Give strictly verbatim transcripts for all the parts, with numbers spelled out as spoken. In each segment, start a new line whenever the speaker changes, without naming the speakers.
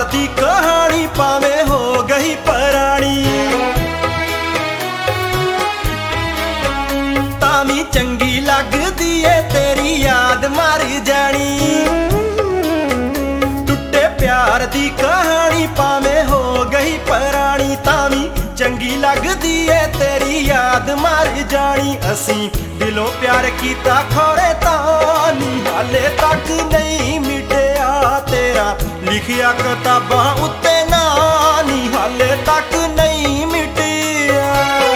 दी कहानी भावें हो गई पुरानी, तामी चंगी लगदी है तेरी याद मर जानी। टुटे प्यार दी कहानी भावें हो गई पुरानी, तामी चंगी लगदी है तेरी याद मर जानी। असी दिलों प्यार कीता खोरे तानी, हाले तक नहीं मिटिया तेरा लिखिया किताबां उत्ते नानी, हाले तक नहीं मिटिया।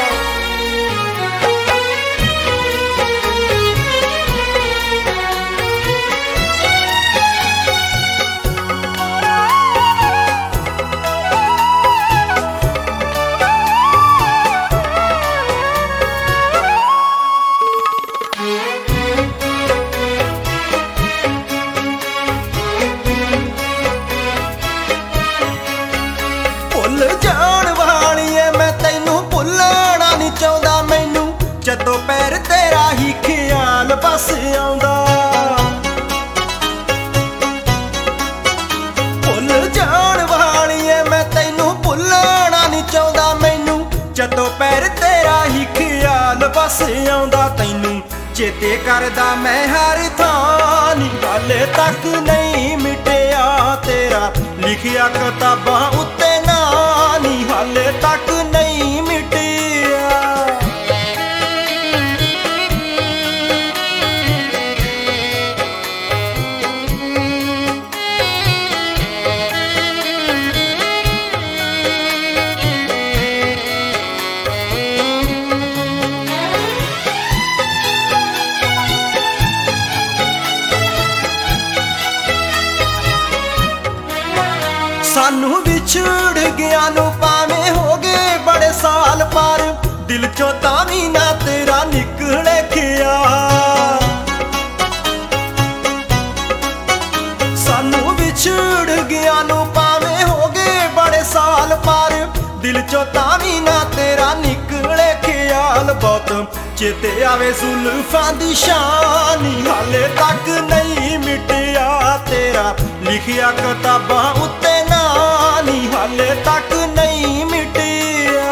भुल जाण वालीए मैं तैनू भुलना नहीं चाहता, मैनू जदों पैर तेरा ही ख्याल बस आउंदा। भुल जाण वालीए मैं तैनू भुलना नहीं चाहता, मैनू जदों पैर तेरा ही ख्याल बस आउंदा। तैनू चेते करदा मैं हर थां नी, हाले तक नहीं मिटिया तेरा लिखिया किताबां उत्ते नानी, हाले तक नहीं मिटिया। सानू विछड़ गया नू भावें हो गए बड़े साल पार, दिल चों तावी ना तेरा निकले ख्याल। सानू विछड़ गया नू भावें हो गए बड़े साल पार, दिल चों तावी ना तेरा निकले ख्याल। बहुत चेते आवे जुल्फां दी शानी, हाले तक नहीं मिटिया तेरा लिखिया किताबां उत्ते नानी, हाले तक नहीं मिटिया।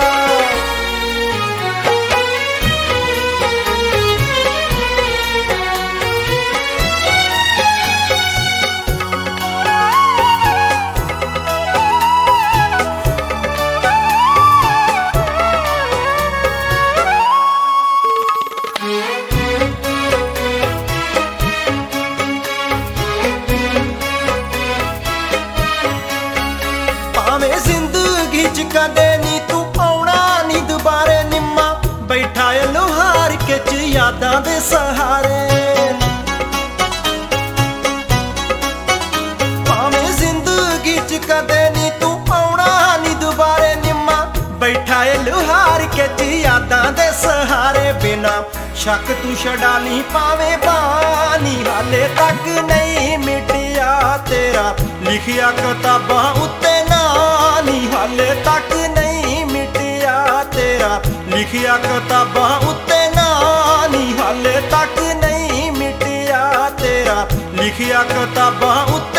भावें जिंदगी च कदे नी तू आउणा नी दुबारे, निम्मा बैठा है लोहार के च यादां दे सहारे। भावें जिंदगी च कदे नी तू आउणा नी दुबारे, निम्मा बैठा है लोहार के च यादां दे सहारे। बिना शक तू छड़ा नी पावे बानी, हाले तक नहीं मिटिया तेरा लिखिया किताबां उत्ते नानी, हाले तक नहीं मिटिया तेरा लिखिया किताबां उत्ते नानी, हाले तक नहीं मिटिया तेरा लिखिया किताबां उत्ते